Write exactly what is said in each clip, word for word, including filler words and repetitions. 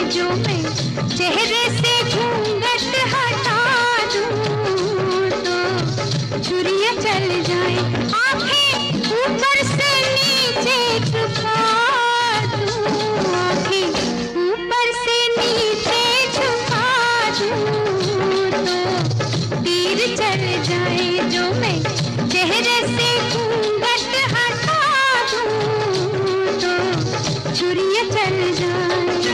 जो मैं चेहरे से घूंघट हटा दूं तो छुरियां चल जाए, आंखें ऊपर से नीचे झुका दूं, आंखें ऊपर से नीचे झुका दूं तो तीर चल जाए, जो मैं चेहरे से घूंघट हटा दूं तो छुरियां चल जाए।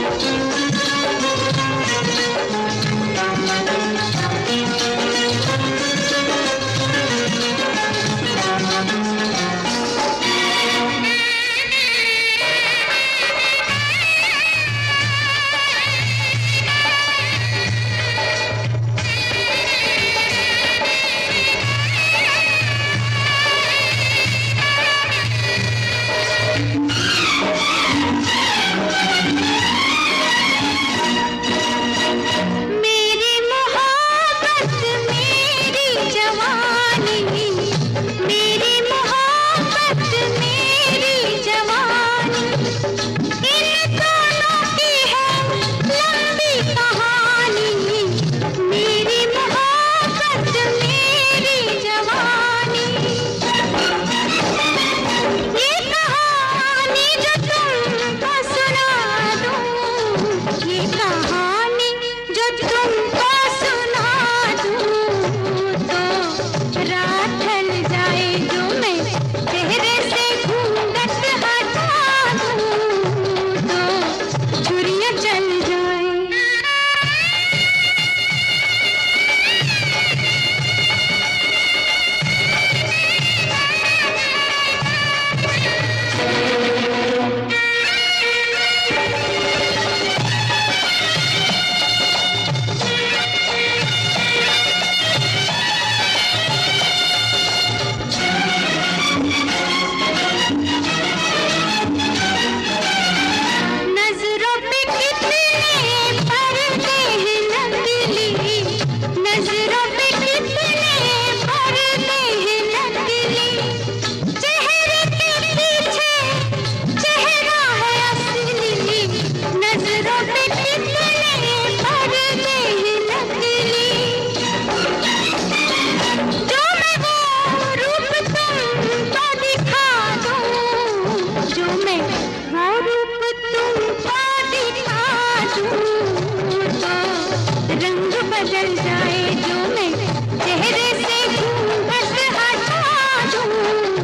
बदल जाए, जो मैं चेहरे से घूंघट हटा दूं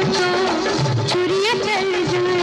तो छुरियां चल जाए।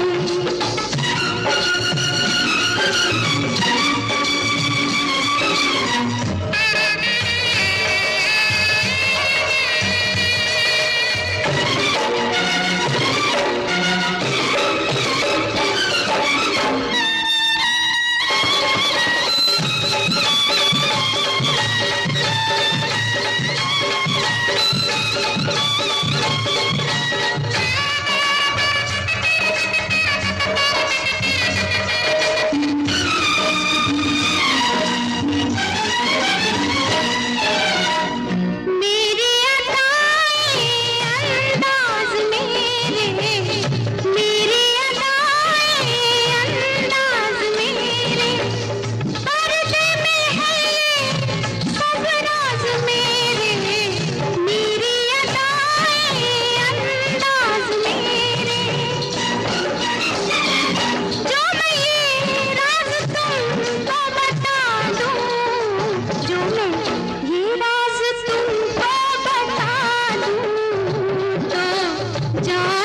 जा